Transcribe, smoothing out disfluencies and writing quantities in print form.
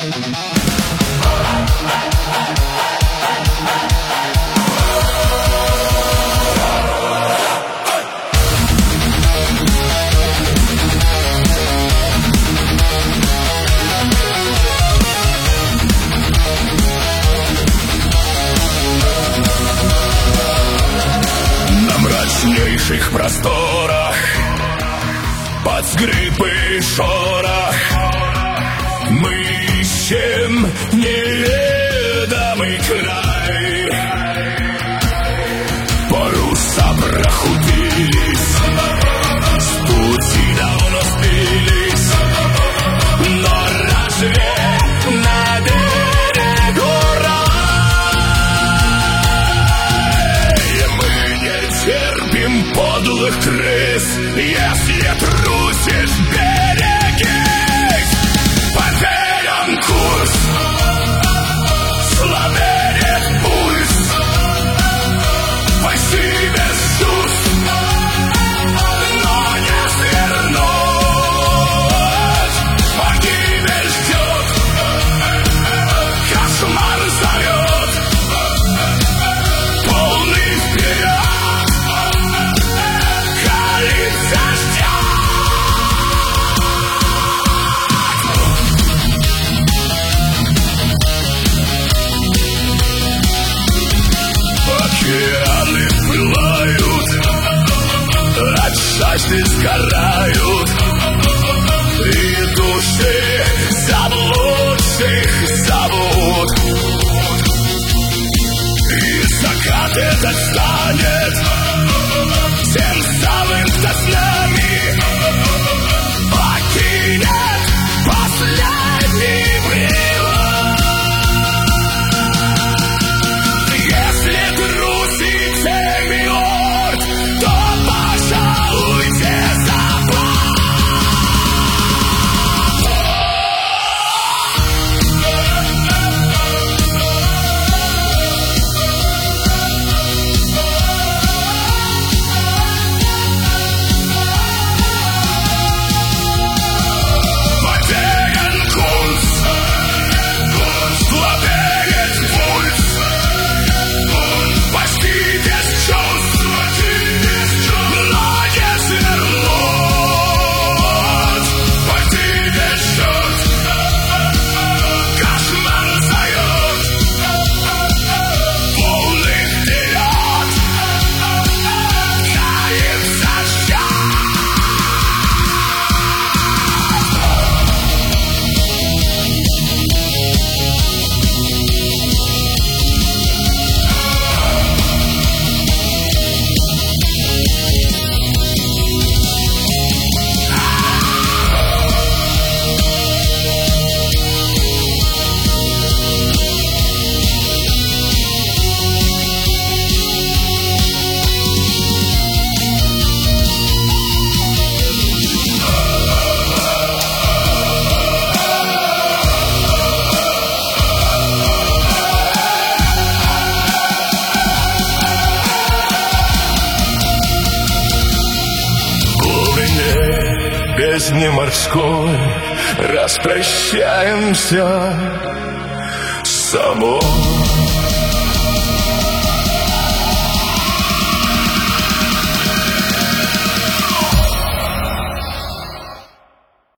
На мрачнейших просторах, под скрип и шорох, мы ищем неведомый край. Паруса прохудились, с пути давно сбились, но разве на берегу рай? Мы не терпим подлых крыс, если трусишь, берегись. Потерян курс, слабеет пульс, почти без чувств, но не свернуть. Погибель ждет, кошмар зовет, полный вперед, калится океаны пылают, от жажды сгорают, и души заблудших зовут. И закат этот станет тем самым, кто с нами покинет последний привод. Если трусите, милорд, то пожалуйте за потерян курс, слабеет пульс, почти без чувств, но не свернуть. Почти без чувств, кошмар зовет, полный вперед, кается бездне морской распрощаемся с собой.